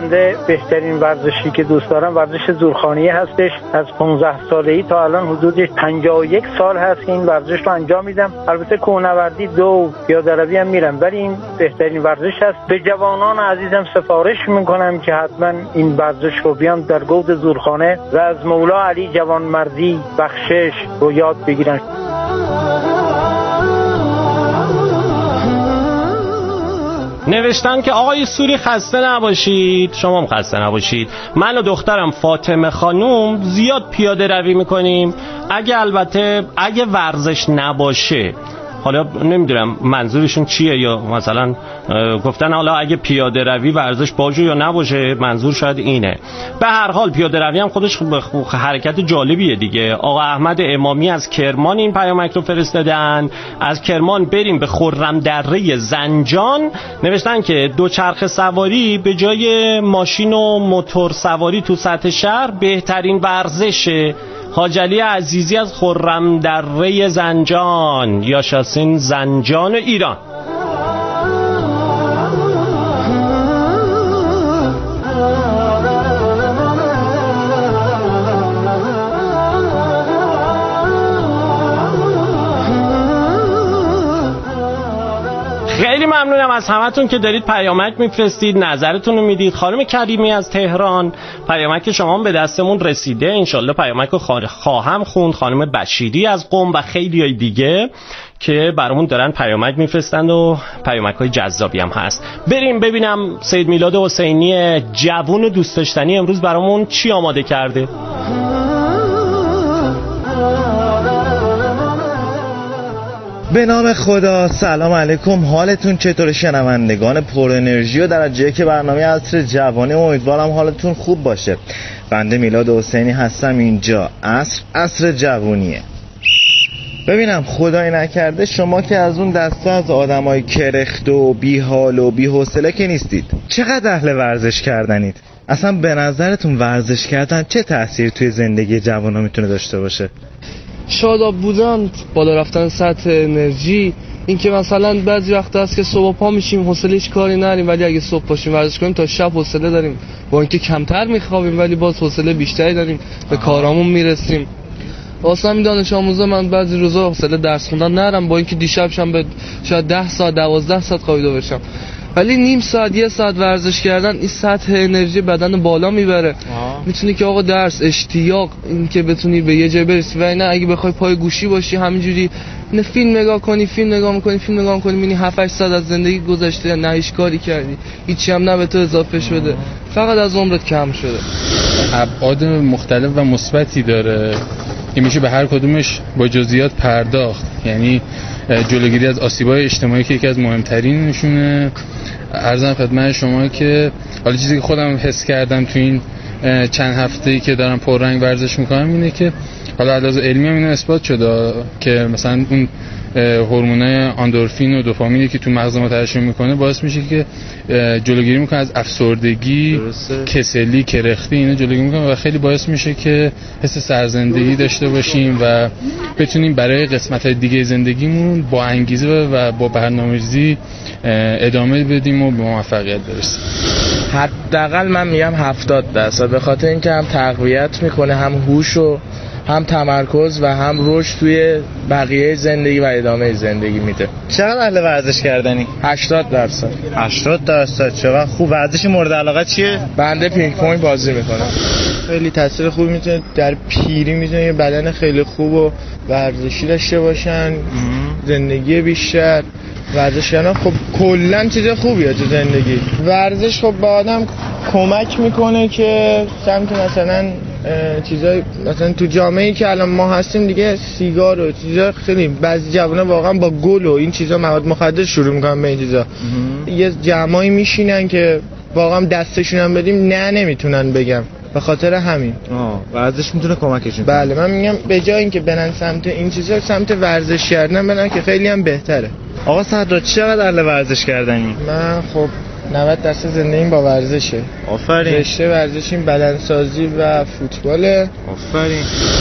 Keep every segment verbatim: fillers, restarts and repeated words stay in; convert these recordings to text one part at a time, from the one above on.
بنده بهترین ورزشی که دوست دارم ورزش زورخانه‌ای هستش. از پانزده سالگی تا الان حدود پنجاه و یک سال هست که این ورزش رو انجام میدم. البته کوهنوردی دو پیاده‌روی هم میرم، ولی این بهترین ورزش هست. به جوانان عزیزم سفارش میکنم که حتما این ورزش رو بیان در گود زورخانه و از مولا علی جوانمردی بخشش رو یاد بگیرن. نوشتن که آقای سوری خسته نباشید، شما هم خسته نباشید. من و دخترم فاطمه خانوم زیاد پیاده روی میکنیم. اگه البته اگه ورزش نباشه، حالا نمیدونم منظورشون چیه، یا مثلا گفتن حالا اگه پیاده روی ورزش باشه یا نباشه، منظور شاید اینه. به هر حال پیاده روی هم خودش حرکت جالبیه دیگه. آقا احمد امامی از کرمان این پیامک رو فرستادن. از کرمان بریم به خرم دره زنجان. نوشتن که دوچرخه سواری به جای ماشین و موتور سواری تو سطح شهر بهترین ورزشه. حاج علی عزیزی از خرم دره زنجان، یا شاسین زنجان ایران. خیلی ممنونم از همتون که دارید پیامک میفرستید، نظرتون رو میدید. خانم کریمی از تهران، پیامک شما به دستمون رسیده، انشالله پیامک رو خواهم خوند. خانم بشیری از قم و خیلی های دیگه که برامون دارن پیامک میفرستند و پیامک های جذابی هم هست. بریم ببینم سید میلاد حسینی جوون و دوست داشتنی امروز برامون چی آماده کرده. به نام خدا، سلام علیکم، حالتون چطور شنوندگان پر انرژی و درجه که برنامه عصر جوانی؟ امیدوارم حالتون خوب باشه. بنده میلاد حسینی هستم، اینجا عصر عصر جوانیه. ببینم خدای نکرده شما که از اون دسته از آدمای کرخت و بیحال و بی‌حوصله که نیستید. چقدر اهل ورزش کردنید؟ اصلا به نظرتون ورزش کردن چه تأثیر توی زندگی جوانا میتونه داشته باشه؟ شاداب بودن، بالا رفتن سطح انرژی. این که مثلا بعضی وقت هست که صبح پا میشیم حوصله هیچ کاری نداریم، ولی اگه صبح پاشیم ورزش کنیم تا شب حوصله داریم. با اینکه کمتر میخوابیم ولی باز حوصله بیشتری داریم، به کارامون میرسیم. واسه همین دانش آموزا من بعضی روزا حوصله درس خوندن ندارم، با اینکه دیشب شب به شاید ده ساعت دوازده ساعت خوابیده باشم، ولی نیم ساعت یه ساعت ورزش کردن این سطح انرژی بدن بالا میبره. میتونی که آقا درس، اشتیاق، این که بتونی به یه جای برسی. و نه اگه بخوای پای گوشی باشی همینجوری نه فیلم نگاه کنی فیلم نگاه میکنی فیلم نگاه میکنی میبینی هفت هشت ساعت از زندگی گذشته، نه هیچ کاری کردی، هیچی هم نه به تو اضافه شده، فقط از عمرت کم شده. ابعاد مختلف و مثبتی داره، این میشه به هر کدومش با جزئیات پرداخت. یعنی جلوگیری از آسیب‌های اجتماعی که یکی از مهمترینشونه. عرضم خدمت شما که حالا چیزی که خودم حس کردم تو این چند هفته‌ای که دارم پررنگ ورزش میکنم اینه که حالا علاوه علمی هم اینو اثبات شده که مثلا اون هورمونای اندورفین و دوپامینی که تو مغز ما ترشح میکنه باعث میشه که جلوگیری میکنه از افسردگی، کسلی، کرختی، اینا جلوگیری میکنه و خیلی باعث میشه که حس سرزندگی داشته باشیم و بتونیم برای قسمت‌های دیگه زندگیمون با انگیزه و با برنامه‌ریزی ادامه بدیم و به موفقیت برسیم. حداقل من میگم هفتاد درصد، به خاطر اینکه هم تقویت میکنه، هم هوش و هم تمرکز و هم رشد توی بقیه زندگی و ادامه زندگی میده. چقدر اهل ورزش کردنی؟ هشتاد درصد. هشتاد درصد چقدر خوب. ورزش مورد علاقه چیه؟ بنده پینگ پونگ بازی میکنم. خیلی تاثیر خوبی میتونه در پیری، میتونه یه بدن خیلی خوب و ورزشی داشته باشن، زندگی بیشتر. ورزش کردن خب کلا چیز خوبیه تو زندگی. ورزش خب به آدم کمک میکنه که سمت مثلا چیزای مثلا تو جامعه‌ای که الان ما هستیم دیگه، سیگار و چیزا خیلی بعضی جوونا واقعا با گل و این چیزا مواد مخدر شروع میکنن به این چیزا. یه جمعایی میشینن که واقعا دستشون هم بدیم نه نمیتونن بگم، به خاطر همین آه ورزش میتونه کمکشون کنه. بله من میگم به جای اینکه برن سمت این چیزا سمت ورزش کردن برن که خیلی هم بهتره. آقا صدرا چقدر اهل ورزش کردنی؟ من خب نود درصد زندگیم با ورزشه. آفرین. رشته ورزشیم بدنسازی و فوتباله. آفرین.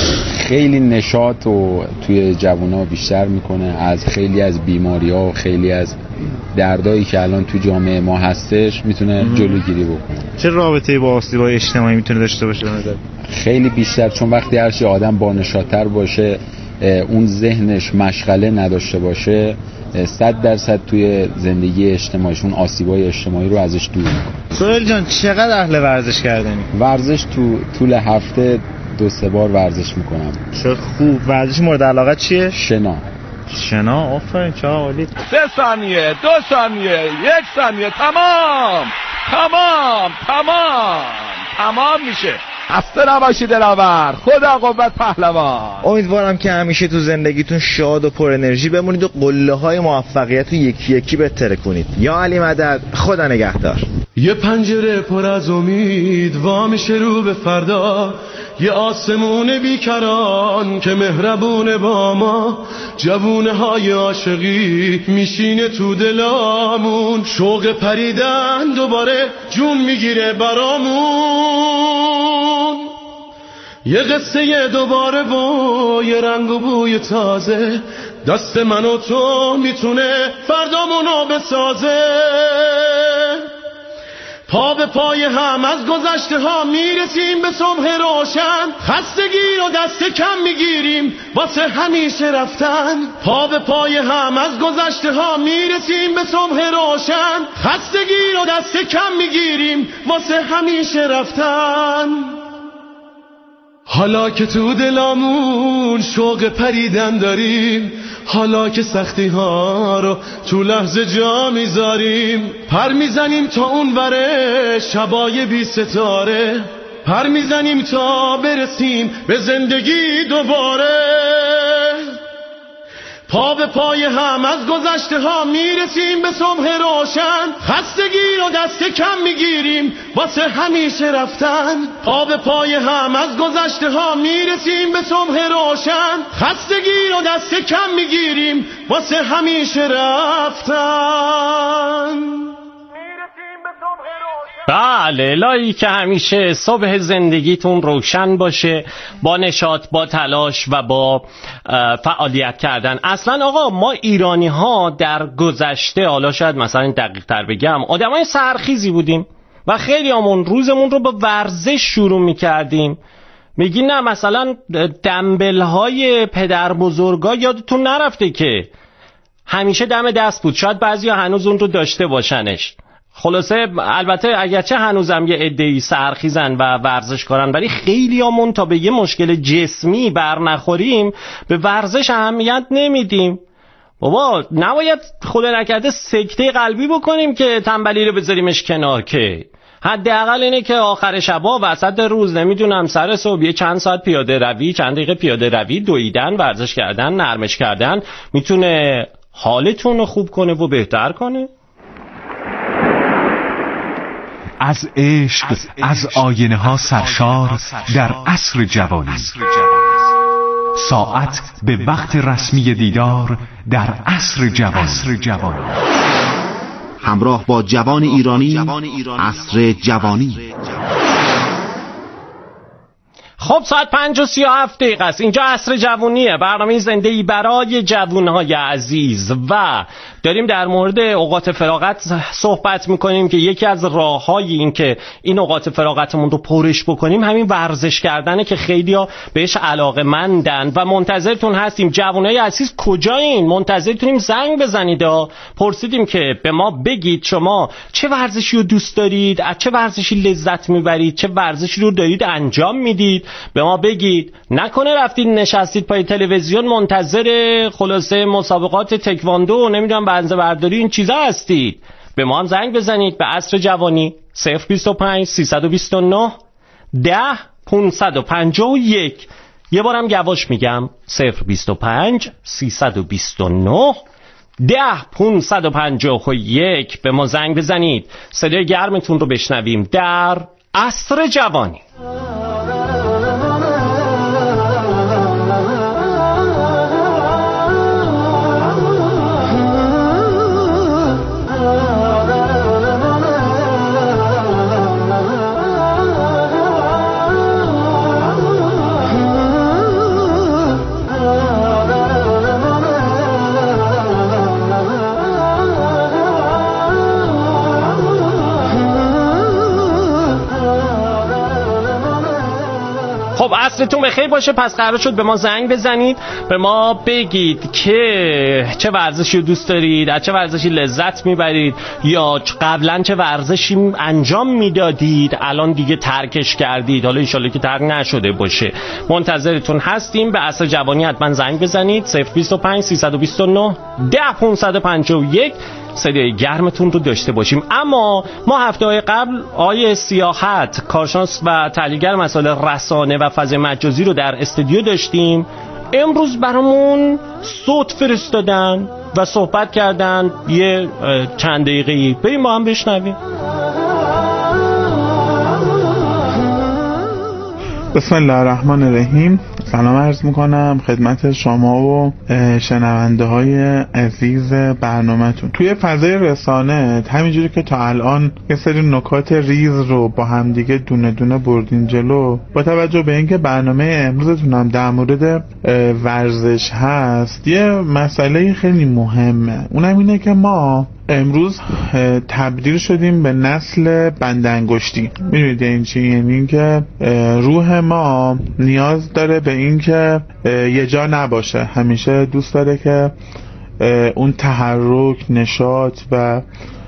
خیلی نشاط و توی جوونا بیشتر میکنه، از خیلی از بیماری‌ها و خیلی از دردایی که الان تو جامعه ما هستش میتونه جلوگیری بکنه. چه رابطه‌ای با آسیب‌های اجتماعی میتونه داشته باشه؟ خیلی بیشتر، چون وقتی هر چی آدم با نشاط‌تر باشه، اون ذهنش مشغله نداشته باشه، صد درصد توی زندگی اجتماعیشون آسیب‌های اجتماعی رو ازش دور میکنه. سهیل جان چقدر اهل ورزش کردنی؟ ورزش تو طول هفته دو سه بار ورزش میکنم. چه خوب. ورزش مورد علاقه چیه؟ شنا. شنا، آفرین، چه عالی. سه ثانیه، دو ثانیه، یک ثانیه، تمام تمام تمام تمام میشه. خسته نباشید دلاور، خدا قوت پهلوان. امیدوارم که همیشه تو زندگیتون شاد و پر انرژی بمونید و قله های موفقیت رو یکی یکی بهتره کنید. یا علی مدد، خدا نگهدار. یه پنجره پر از امید وا میشه رو به فردا، یه آسمون بیکران که مهربونه با ما، جوونه های عاشقی میشینه تو دلامون، شوق پریدن دوباره جون میگیره برامون، یه قصه دوباره و یه رنگ و بوی تازه، دست من و تو میتونه فردامونو بسازه، پا به پای هم از گذشته ها میرسیم به صبح روشن، خستگی رو دست کم میگیریم واسه همیشه رفتن، پا به پای هم از گذشته ها میرسیم به صبح روشن، خستگی رو دست کم میگیریم واسه همیشه رفتن. حالا که تو دلامون شوق پریدن داریم، حالا که سختی ها رو تو لحظه جا میذاریم، پر میزنیم تا اون وره شبای بی ستاره، پر میزنیم تا برسیم به زندگی دوباره، پا به پای هم از گذشته ها میرسیم به صبح روشن، خستگی رو دست کم میگیریم واسه همیشه رفتن، پا به پای هم از گذشته ها میرسیم به صبح روشن، خستگی رو دست کم میگیریم واسه همیشه رفتن. بله، الهی که همیشه صبح زندگیتون روشن باشه با نشاط، با تلاش و با فعالیت کردن. اصلا آقا ما ایرانی ها در گذشته، حالا شاید مثلا دقیق تر بگم، آدم های سرخیزی بودیم و خیلی همون روزمون رو با ورزش شروع میکردیم. میگی نه مثلا دنبل های پدر بزرگا یادتون نرفته که همیشه دم دست بود، شاید بعضی ها هنوز اون رو داشته باشنش. خلاصه البته اگرچه هنوزم یه عده‌ای سرخیزن و ورزش کارن، ولی خیلی همون تا به یه مشکل جسمی بر نخوریم به ورزش اهمیت نمیدیم. بابا نباید خدا نکرده سکته قلبی بکنیم که تنبلی رو بذاریمش کنار، که حداقل اینه که آخر شبا وسط روز نمیدونم سر صبح یه چند ساعت پیاده روی، چند دقیقه پیاده روی، دویدن، ورزش کردن، نرمش کردن میتونه حالتون رو خوب کنه و بهتر کنه. از عشق، از آینه ها سرشار در عصر جوانی، ساعت به وقت رسمی دیدار در عصر جوانی، همراه با جوان ایرانی، عصر جوانی. خب ساعت پنج و سی و هفت دقیقه است. اینجا عصر جوونیه، برنامه زنده‌ای برای جوانهای عزیز و داریم در مورد اوقات فراغت صحبت میکنیم که یکی از راه‌های این که این اوقات فراغتمون رو پرش بکنیم همین ورزش کردنه که خیلی‌ها بهش علاقه‌مندن و منتظرتون هستیم. جوانای عزیز کجایین؟ منتظرتونیم زنگ بزنید. پرسیدیم که به ما بگید شما چه ورزشی رو دوست دارید، از چه ورزشی لذت میبرید، چه ورزشی رو دارید انجام میدید، به ما بگید. نکنه رفتید نشستید پای تلویزیون منتظر خلاصه مسابقات تکواندو و نمیدونم بنزه برداری این چیزا هستید. به ما هم زنگ بزنید به عصر جوانی صفر بیست و پنج سیصد و بیست و نه ده پانصد و پنجاه و یک. یه بارم یواش میگم صفر بیست و پنج سیصد و بیست و نه ده پانصد و پنجاه و یک. به ما زنگ بزنید، صدای گرمتون رو بشنویم در عصر جوانی. خب عصرتون بخیر باشه. پس قرار شد به ما زنگ بزنید، به ما بگید که چه ورزشی رو دوست دارید، از چه ورزشی لذت میبرید، یا قبلا چه ورزشی انجام میدادید الان دیگه ترکش کردید، حالا انشالله که ترک نشده باشه. منتظرتون هستیم. به عصر جوانی حتما زنگ بزنید. صفر بیست و پنج سیصد و بیست و نه ده پانصد و پنجاه و یک صدای گرمتون رو داشته باشیم. اما ما هفته های قبل آیه سیاحت، کارشناس و تحلیلگر مسائل رسانه و فضای مجازی رو در استودیو داشتیم. امروز برامون صوت فرستادن و صحبت کردن یه چند دقیقه‌ای، بریم با هم بشنویم. بسم الله الرحمن الرحیم. سلام عرض میکنم خدمت شما و شنونده های عزیز برنامه‌تون. توی فضای رسانه همینجوری که تا الان یه سری نکات ریز رو با هم دیگه دونه دونه بردین جلو، با توجه به اینکه برنامه امروزتونم در مورد ورزش هست، یه مسئله خیلی مهمه. اونم اینه که ما امروز تبدیل شدیم به نسل بندانگشتی. میدونید این چی؟ یعنی این که روح ما نیاز داره به این که یه جا نباشه، همیشه دوست داره که اون تحرک، نشاط و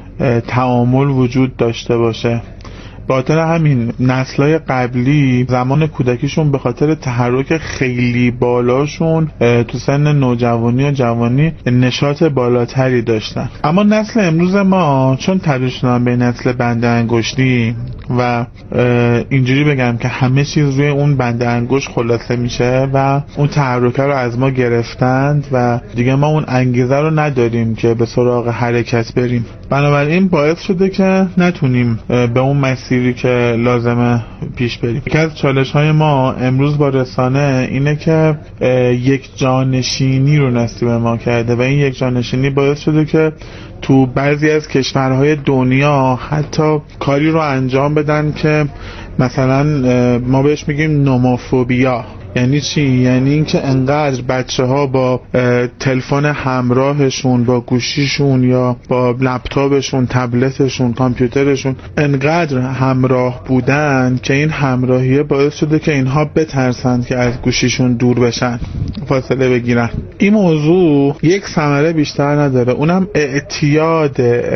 تعامل وجود داشته باشه. به خاطر همین نسل‌های قبلی زمان کودکیشون به خاطر تحرک خیلی بالاشون تو سن نوجوانی و جوانی نشاط بالاتری داشتن. اما نسل امروز ما چون تبدیل شدن به نسل بنده انگشتی و اینجوری بگم که همه چیز روی اون بنده انگشت خلاصه میشه و اون تحرک رو از ما گرفتند و دیگه ما اون انگیزه رو نداریم که به سراغ حرکت بریم. بنابراین باعث شده که نتونیم به اون مسیری که لازمه پیش بریم. یکی از چالش های ما امروز با رسانه اینه که یک جانشینی رو نصیب ما کرده و این یک جانشینی باعث شده که تو بعضی از کشورهای دنیا حتی کاری رو انجام بدن که مثلا ما بهش میگیم نوموفوبیا. یعنی چی؟ یعنی اینکه انقدر بچه ها با تلفن همراهشون، با گوشیشون یا با لپتاپشون، تبلتشون، کامپیوترشون انقدر همراه بودن که این همراهیه باعث شده که اینها بترسند که از گوشیشون دور بشن، فاصله بگیرن. این موضوع یک ثمره بیشتر نداره، اونم اعتیاد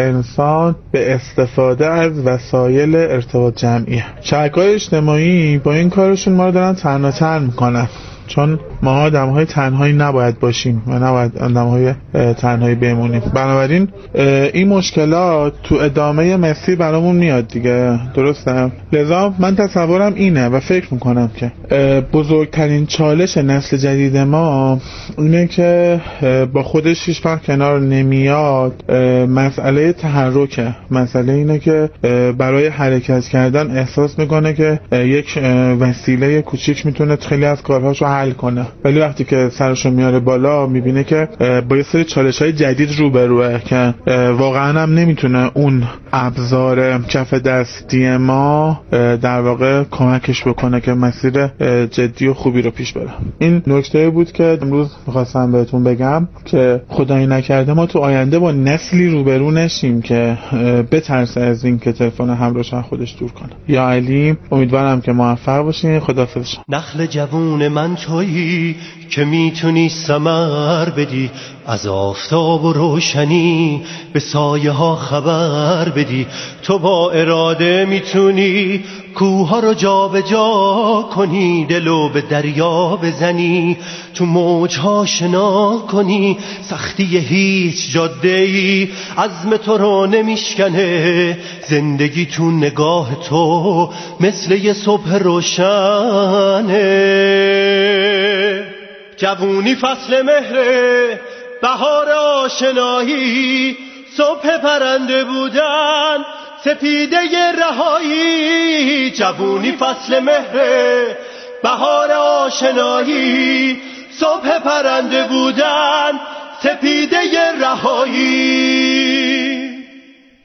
انسان به استفاده از وسایل ارتباط جمعیه. شبکه‌های اجتماعی با این کارشون ما رو دارن تنها تر میکنن، چون ما آدم‌های تنهایی نباید باشیم و نباید آدم‌های تنهایی بمونیم. بنابراین این مشکلات تو ادامه مسیر برامون میاد دیگه، درسته؟ لذا من تصورم اینه و فکر میکنم که بزرگترین چالش نسل جدید ما اینه که با خودش هیچ وقت کنار نمیاد مسئله تحرکه. مسئله اینه که برای حرکت کردن احساس میکنه که یک وسیله کوچیک میتونه خیلی از کارهاشو حل کنه، ولی وقتی که سرشو میاره بالا میبینه که با یه سری چالش‌های جدید روبروه که واقعا هم نمیتونه اون ابزار کف دستی ما در واقع کمکش بکنه که مسیر جدی و خوبی رو پیش بره. این نکته بود که امروز می‌خواستم بهتون بگم که خدایی نکرده ما تو آینده با نسلی روبرو نشیم که بترسه از این که تلفن همراهش از خودش دور کنه. یا علی، امیدوارم که موفق باشین. خداحافظ. نخل جوون من تویی که میتونی ثمر بدی، از آفتاب و روشنی به سایه ها خبر بدی. تو با اراده میتونی کوها رو جا به جا کنی، دلو به دریا بزنی، تو موجها شنا کنی. سختی هیچ جاده‌ای عزم تو رو نمیشکنه، زندگی تو نگاه تو مثل یه صبح روشنه. جوونی فصل مهره، بهار آشنایی، صبح پرنده بودن، سپیده رهایی. جوونی فصل مهره، بهار آشنایی، صبح پرنده بودن، سپیده رهایی. خب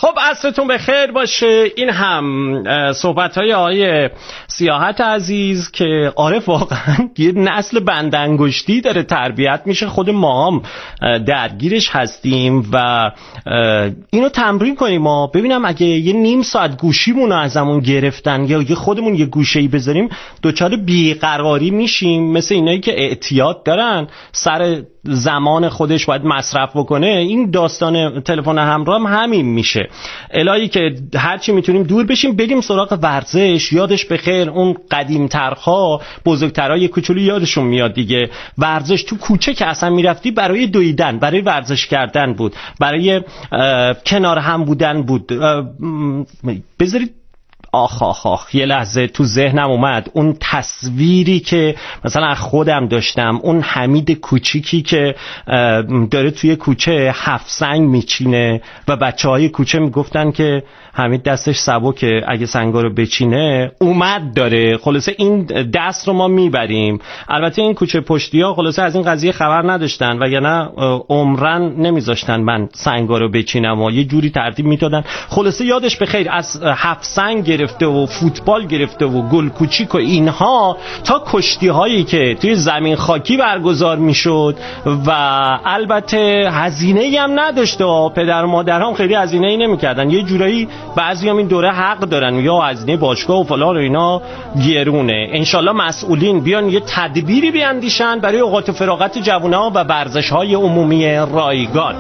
خب عصرتون بخیر باشه. این هم صحبت‌های آقای سیاحت عزیز که آره واقعا یه نسل بندانگشتی داره تربیت میشه، خود ما هم درگیرش هستیم و اینو تمرین کنیم. ما ببینم اگه یه نیم ساعت گوشیمون رو ازمون گرفتن یا یه خودمون یه گوشه‌ای بذاریم دوچار بیقراری میشیم، مثل اینایی که اعتیاد دارن سر زمان خودش باید مصرف بکنه. این داستان تلفن همراه هم همین میشه. الهی که هرچی میتونیم دور بشیم، بریم سراغ ورزش. یادش بخیر اون قدیم‌ترها بزرگترای کوچولو یادشون میاد دیگه، ورزش تو کوچه که اصلا میرفتی برای دویدن، برای ورزش کردن بود، برای کنار هم بودن بود. بذارید آخ آخ آخ یه لحظه تو ذهنم اومد اون تصویری که مثلا خودم داشتم، اون حمید کوچیکی که داره توی کوچه هفت سنگ میچینه و بچه های کوچه میگفتن که حمید دستش سبکه اگه سنگا رو بچینه اومد داره. خلاصه این دست رو ما میبریم. البته این کوچه پشتی ها خلاصه از این قضیه خبر نداشتن وگرنه عمرن نمیذاشتن من سنگا رو بچینم و یه جوری ترتیب میدادن. خلاصه یادش بخیر از هفت سنگ گرفته و فوتبال گرفته و گل کوچیک و اینها تا کشتی هایی که توی زمین خاکی برگزار میشد و البته هزینه‌ای هم نداشته و پدر و مادرام خیلی هزینه‌ای نمیکردن. یه جورایی بعضی هم این دوره حق دارن یا هزینه باشگاه و فلان و اینا گرونه. انشالله مسئولین بیان یه تدبیری بیاندیشن برای اوقات فراغت جوونا و ورزش‌های عمومی رایگان.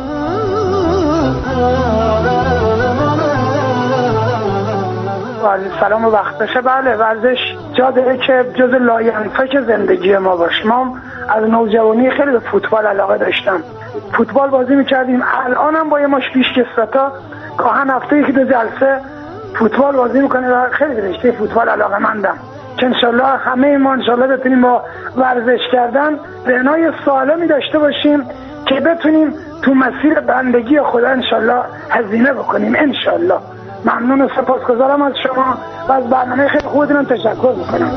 سلام و وقت بشه. بله ورزش جا داره که جز لاینفک زندگی ما باشه. ما از نوجوانی خیلی به فوتبال علاقه داشتم، فوتبال بازی میکردیم. الان هم با یه ماش پیشکسوتا گاهن هفته یکی دو جلسه فوتبال بازی میکنه و خیلی به رشته فوتبال علاقه مندم که انشالله همه ما انشالله بتونیم با ورزش کردن بنای سالمی داشته باشیم که بتونیم تو مسیر بندگی خدا انشالله هزینه بکنیم انشالله. ممنون و سپاسگزارم از شما و از برنامه خیلی خودتون تشکر میکنم.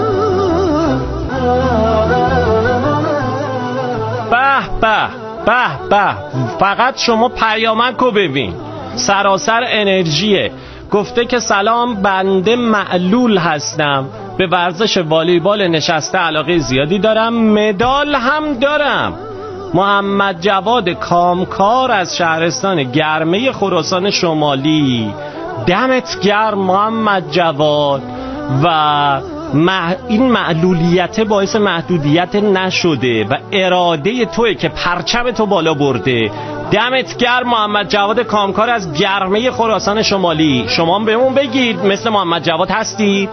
به به به به، فقط شما پیامکو ببین، سراسر انرژیه. گفته که سلام، بنده معلول هستم، به ورزش والیبال نشسته علاقه زیادی دارم، مدال هم دارم. محمد جواد کامکار از شهرستان گرمه خراسان شمالی. دمت گرم محمد جواد. و مح... این معلولیت باعث محدودیت نشده و اراده توی که پرچم تو بالا برده. دمت گرم محمد جواد کامکار از گرمه خراسان شمالی. شما هم بهمون بگید مثل محمد جواد هستید؟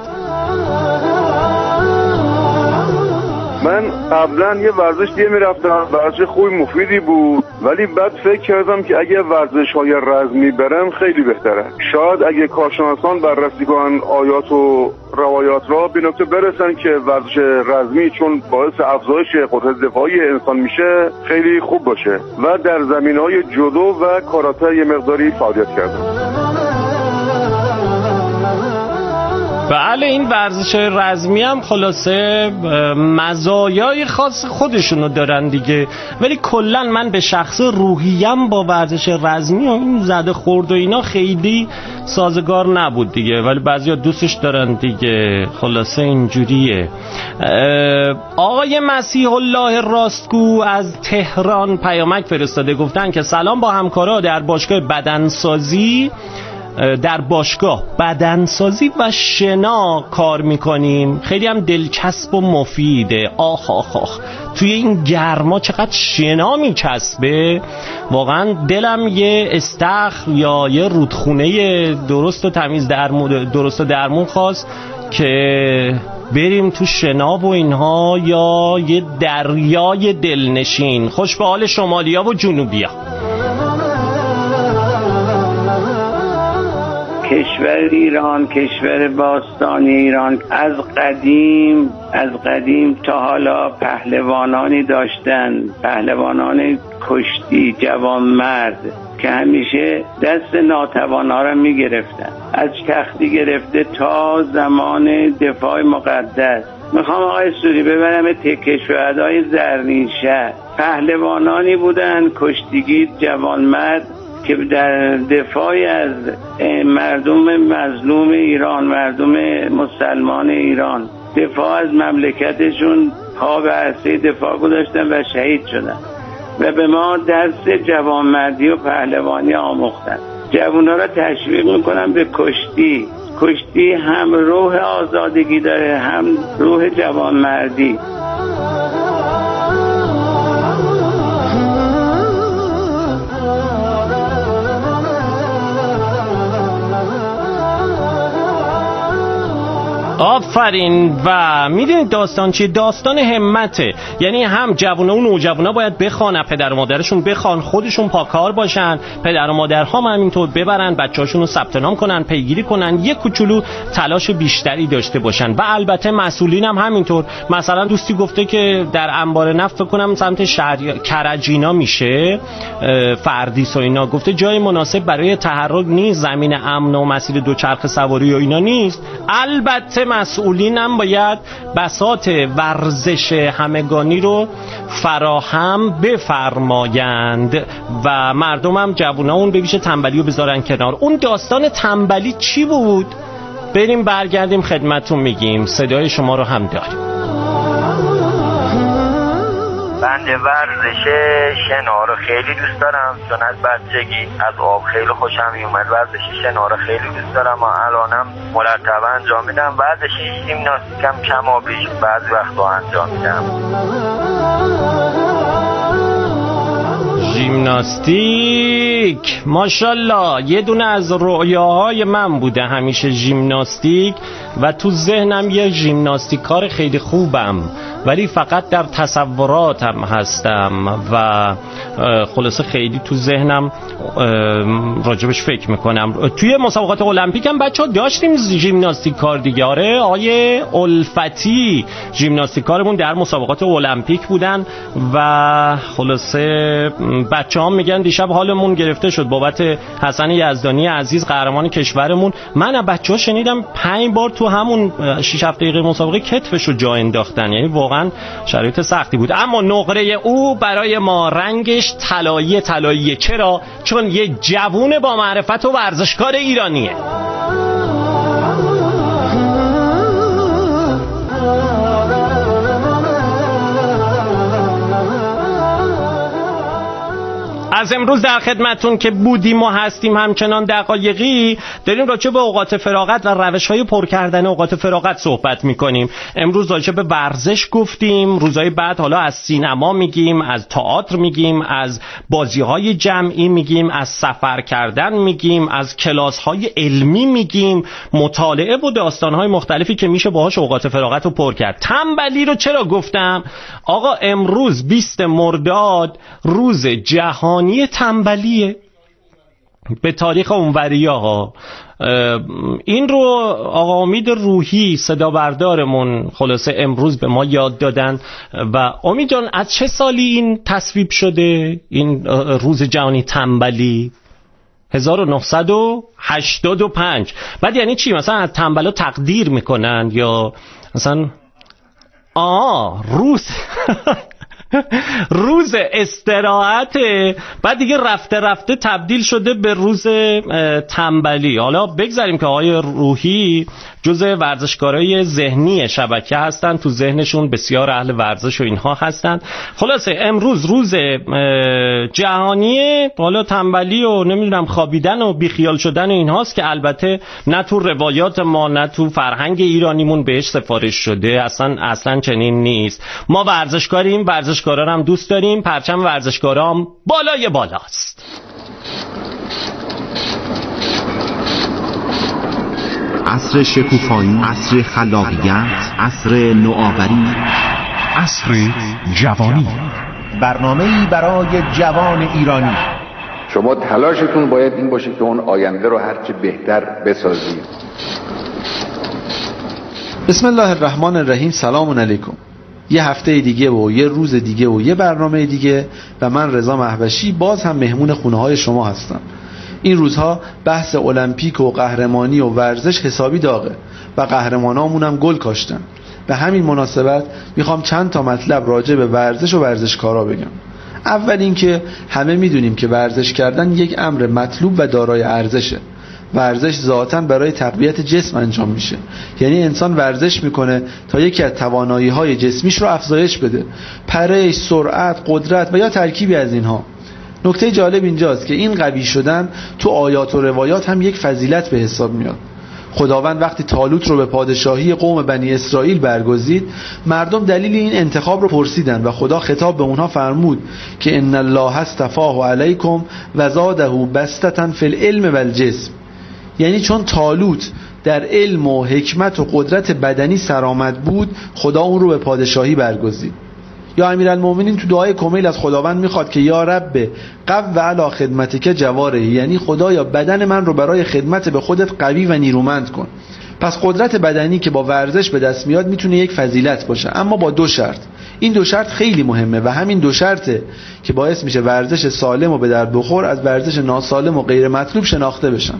من قبلا یه ورزش دیگه میرفتم، ورزش خوبی مفیدی بود، ولی بعد فکر کردم که اگه ورزش های رزمی برم خیلی بهتره. شاید اگه کارشناسان بررسی کنن آیات و روایات را به نکته برسن که ورزش رزمی چون باعث افزایش قدرت دفاعی انسان میشه خیلی خوب باشه و در زمینهای جودو و کاراته یه مقداری فعالیت کردم. بله این ورزش رزمی هم خلاصه مزایای خاص خودشونو دارن دیگه، ولی کلا من به شخص روحیم با ورزش رزمی و این زده خورد و اینا خیلی سازگار نبود دیگه، ولی بعضیا دوستش دارن دیگه. خلاصه اینجوریه. آقای مسیح الله راستگو از تهران پیامک فرستاده، گفتن که سلام، با همکارا در باشگاه بدنسازی در باشگاه بدنسازی و شنا کار میکنیم، خیلی هم دلچسب و مفیده. آخ آخ آخ توی این گرما چقدر شنا میچسبه، واقعا دلم یه استخر یا یه رودخونه درست و تمیز درمون درست و درمون خواست که بریم تو شنا و اینها، یا یه دریای دلنشین. خوش به حال شمالیا و جنوبیا. کشور ایران، کشور باستانی ایران از قدیم از قدیم تا حالا پهلوانانی داشتن، پهلوانان کشتی، جوانمرد که همیشه دست ناتوانا را می گرفتن، از کختی گرفته تا زمان دفاع مقدس. میخوام آقای سوری ببرم تکه شهدای زرنیشه، پهلوانانی بودن، کشتیگیر، جوانمرد که در دفاع از مردم مظلوم ایران، مردم مسلمان ایران، دفاع از مملکتشون پا به عرصه دفاع گذاشتن و شهید شدن و به ما درس جوانمردی و پهلوانی آموختن. جوان‌ها را تشویق میکنم به کشتی. کشتی هم روح آزادگی داره، هم روح جوانمردی. آفرین. و میدونید داستان چیه؟ داستان همته. یعنی هم جوونا و نوجوانا باید بخوان، پدر و مادرشون بخوان، خودشون پاکار باشن، پدر و مادرها هم همینطور ببرن بچه‌هاشون رو ثبت نام کنن، پیگیری کنن، یک کوچولو تلاش بیشتری داشته باشن. و البته مسئولین هم همینطور. مثلا دوستی گفته که در انبار نفت فکر کنم سمت شهر کرجینا میشه، فردیس و اینا، گفته جای مناسب برای تحرک نیست، زمین امن و مسیر دوچرخه سواری و اینا نیست. البته مسئولین هم باید بساط ورزش همگانی رو فراهم بفرمایند و مردم هم جوونا اون بویژه تنبلی رو بذارن کنار. اون داستان تنبلی چی بود؟ بریم برگردیم خدمتون میگیم. صدای شما رو هم داریم. بنده ورزش شنا رو خیلی دوست دارم، چون از بچگی از آب خیلی خوشم میومد. ورزش شنا رو خیلی دوست دارم و الانم مرتبا انجام میدم. ورزش ژیمناستیکم کمابیش بعضی وقتا انجام میدم. ژیمناستیک ماشاءالله یه دونه از رؤیاهای من بوده همیشه ژیمناستیک و تو ذهنم یه ژیمناستیکار خیلی خوبم، ولی فقط در تصوراتم هستم و خلاصه خیلی تو ذهنم راجبش فکر میکنم. توی مسابقات المپیک هم بچه ها داشتیم ژیمناستیکار دیگه. آره آیه الفتی ژیمناستیکارمون در مسابقات المپیک بودن و خلاصه بچه ها میگن دیشب حالمون گرفته شد بابت حسن یزدانی عزیز قهرمان کشورمون. من از بچه ها شنیدم پنج بار تو همون شش هفت دقیقه مسابقه کتفشو جا انداختن. یعنی واقعا شرایط سختی بود. اما نقره او برای ما رنگش طلایی طلاییه. چرا؟ چون یه جوون با معرفت و ورزشکار ایرانیه. از امروز در خدمتون که بودیم و هستیم همچنان دقایقی داریم راجع به اوقات فراغت و روش‌های پر کردن اوقات فراغت صحبت می‌کنیم. امروز راجع به ورزش گفتیم، روزهای بعد حالا از سینما میگیم، از تئاتر میگیم، از بازی‌های جمعی میگیم، از سفر کردن میگیم، از کلاس‌های علمی میگیم، مطالعه و داستان‌های مختلفی که میشه باهاش اوقات فراغت رو پر کرد. تنبلی رو چرا گفتم؟ آقا امروز بیست مرداد روز جهانی تنبلیه به تاریخ اونوریا ها. این رو آقا امید روحی صدا بردارمون خلاصه امروز به ما یاد دادن. و امید جان از چه سالی این تصویب شده این روز جهانی تنبلی؟ هزار و نهصد و هشتاد و پنج. بعد یعنی چی؟ مثلا از تنبلا تقدیر میکنن یا مثلا آه روز روز استراحت، بعد دیگه رفته رفته تبدیل شده به روز تنبلی. حالا بگذاریم که آقای روحی جزء ورزشکارای ذهنی شبکه هستن، تو ذهنشون بسیار اهل ورزش و اینها هستن. خلاصه امروز روز جهانی حالا تنبلی و نمیدونم خوابیدن و بیخیال شدن و اینهاست که البته نه تو روایات ما نه تو فرهنگ ایرانیمون بهش سفارش شده. اصلا اصلا چنین نیست. ما ورزشکاریم، ورزشکارا هم دوست داریم، پرچم ورزشکارا هم بالای بالاست. عصر شکوفایی، عصر خلاقیت، عصر نوآوری، عصر جوانی. برنامه‌ای برای جوان ایرانی. شما تلاشتون باید این باشه که اون آینده رو هرچه بهتر بسازید. بسم الله الرحمن الرحیم. سلام علیکم. یه هفته دیگه و یه روز دیگه و یه برنامه دیگه و من رضا مهوشی باز هم مهمون خونه های شما هستم. این روزها بحث المپیک و قهرمانی و ورزش حسابی داغه و قهرمانامون هم گل کاشتن. به همین مناسبت میخوام چند تا مطلب راجع به ورزش و ورزشکارا بگم. اول اینکه همه میدونیم که ورزش کردن یک امر مطلوب و دارای ارزشه. ورزش ذاتاً برای تقویت جسم انجام میشه، یعنی انسان ورزش میکنه تا یکی از توانایی‌های جسمیش رو افزایش بده، پرش، سرعت، قدرت و یا ترکیبی از اینها. نکته جالب اینجاست که این قوی شدن تو آیات و روایات هم یک فضیلت به حساب میاد. خداوند وقتی طالوت رو به پادشاهی قوم بنی اسرائیل برگزید، مردم دلیل این انتخاب رو پرسیدن و خدا خطاب به اونها فرمود که ان الله اصطفاه علیکم و زاده بسطة فی العلم والجسم، یعنی چون طالوت در علم و حکمت و قدرت بدنی سرآمد بود، خدا اون رو به پادشاهی برگزید. یا امیرالمومنین تو دعای کمیل از خداوند میخواد که یا رب قو علی خدمتک جواره، یعنی خدایا بدن من رو برای خدمت به خودت قوی و نیرومند کن. پس قدرت بدنی که با ورزش به دست میاد میتونه یک فضیلت باشه، اما با دو شرط. این دو شرط خیلی مهمه و همین دو شرطه که باعث میشه ورزش سالم و به درد بخور از ورزش ناسالم و غیر مطلوب شناخته بشن.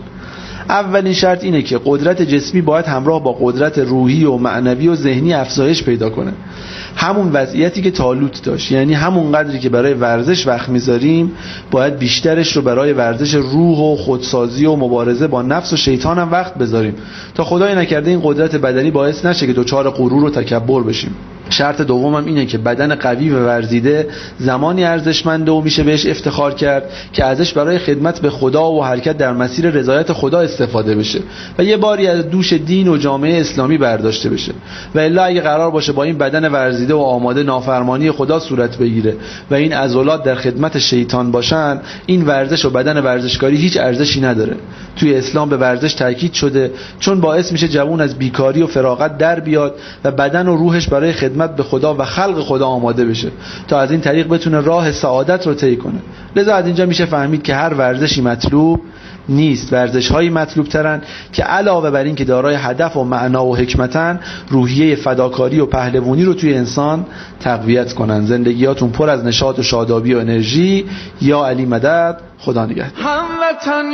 اولین شرط اینه که قدرت جسمی باید همراه با قدرت روحی و معنوی و ذهنی افزایش پیدا کنه. همون وضعیتی که طالوت داشت، یعنی همون قدری که برای ورزش وقت میذاریم باید بیشترش رو برای ورزش روح و خودسازی و مبارزه با نفس و شیطان هم وقت بذاریم تا خدای نکرده این قدرت بدنی باعث نشه که دچار غرور و تکبر بشیم. شرط دومم اینه که بدن قوی و ورزیده زمانی ارزشمنده و میشه بهش افتخار کرد که ازش برای خدمت به خدا و حرکت در مسیر رضایت خدا استفاده بشه و یه باری از دوش دین و جامعه اسلامی برداشته بشه. و الا اگه قرار باشه با این بدن ورزیده و آماده نافرمانی خدا صورت بگیره و این عضلات در خدمت شیطان باشن، این ورزش و بدن ورزشکاری هیچ ارزشی نداره. توی اسلام به ورزش تاکید شده چون باعث میشه جوان از بیکاری و فراغت در بیاد و بدن و روحش برای خدمت به خدا و خلق خدا آماده بشه تا از این طریق بتونه راه سعادت رو طی کنه. لذا از اینجا میشه فهمید که هر ورزشی مطلوب نیست. ورزش‌هایی مطلوب ترن که علاوه بر این که دارای هدف و معنا و حکمتن، روحیه فداکاری و پهلوانی رو توی انسان تقویت کنن. زندگیاتون پر از نشاط و شادابی و انرژی. یا علی مدد. خدا نگهدار. هموطن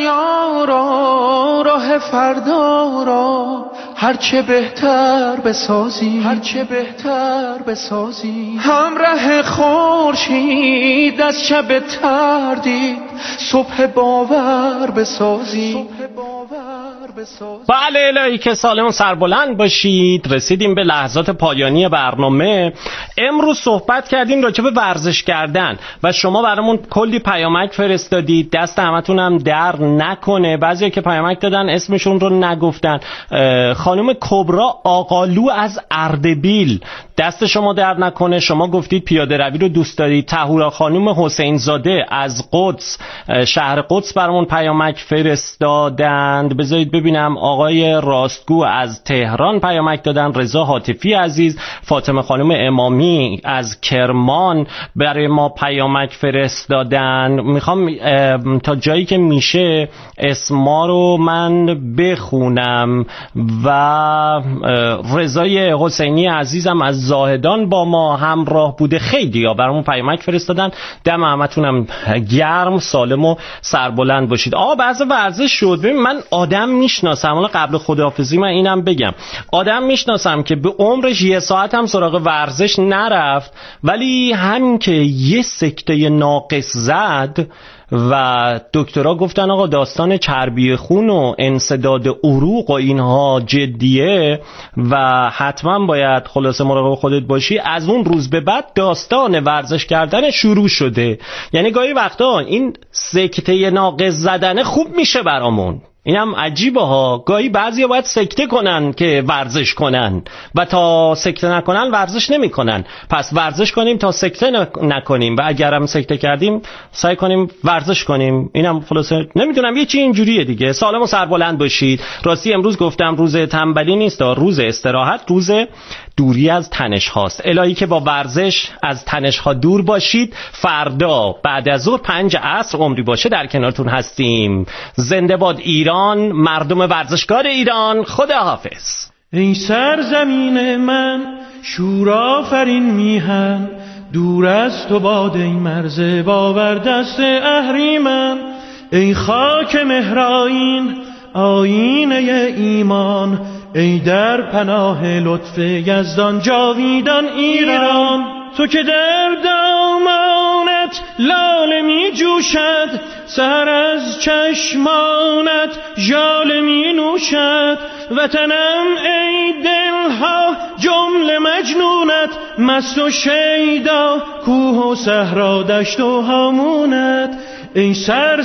یارا راه فردا را هرچه بهتر بسازی، هرچه بهتر بسازی. همراه خورشید از شب تردید صبح باور بسازی، صبح باور بسازی. بله الهی که سالم و سربلند باشید. رسیدیم به لحظات پایانی برنامه. امروز صحبت کردیم راجع به ورزش کردن و شما برامون کلی پیامک فرستادید. دست همتون هم در نکنه. بعضیا که پیامک دادن اسمشون رو نگفتن. خانم کبرا آقالو از اردبیل، دست شما در نکنه. شما گفتید پیاده روی رو دوست دارید. طهورا خانم حسین زاده از قدس، شهر قدس، برامون پیامک فرستادند. بذارید ببینم. آقای راستگو از تهران پیامک دادن. رضا حاتفی عزیز، فاطمه خانم امامی از کرمان برای ما پیامک فرستادن. میخوام تا جایی که میشه اسما رو من بخونم. و رضای حسینی عزیزم از زاهدان با ما همراه بوده. خیلی ها برامون پیامک فرستادن. دم همتونم گرم، سالم و سربلند باشید. آقا بعضی ورزش شد. ببین من آدم میشناسم، حالا قبل خداحافظی من اینم بگم، آدم میشناسم که به عمرش یه ساعت هم سراغ ورزش نرفت، ولی همین که یه سکته ناقص زد و دکترها گفتن آقا داستان چربی خون و انسداد عروق و اینها جدیه و حتما باید خلاصه مراقب خودت باشی، از اون روز به بعد داستان ورزش کردن شروع شده. یعنی گاهی وقتا این سکته ناقص زدن خوب میشه برامون. اینم عجیبه ها. گاهی بعضیا باید سکته کنن که ورزش کنن و تا سکته نکنن ورزش نمی کنن. پس ورزش کنیم تا سکته نکنیم و اگرم سکته کردیم سعی کنیم ورزش کنیم. اینم خلاصه نمیدونم یه چی اینجوریه دیگه. سالم و سربلند باشید. راستی امروز گفتم روز تنبلی نیست، روز استراحت، روز دوری از تنش هاست. الهی که با ورزش از تنش ها دور باشید. فردا بعد از ظهر پنج عصر عمری باشه در کنارتون هستیم. زنده باد ایران، مردم ورزشکار ایران. خدا حافظ. ای سرزمین من شورآفرین میهن، دور از تو باد ای مرز باور دست اهریمن. ای خاک مهرآیین آیینه ایمان، ای در پناه لطف یزدان جاویدان ایران. تو که در دامانت لاله می جوشد، سحر از چشمانت ژاله می نوشد. وطنم ای دلها جمله مجنونت، مست و شیدا کوه و صحرا دشت و هامونت. ای سر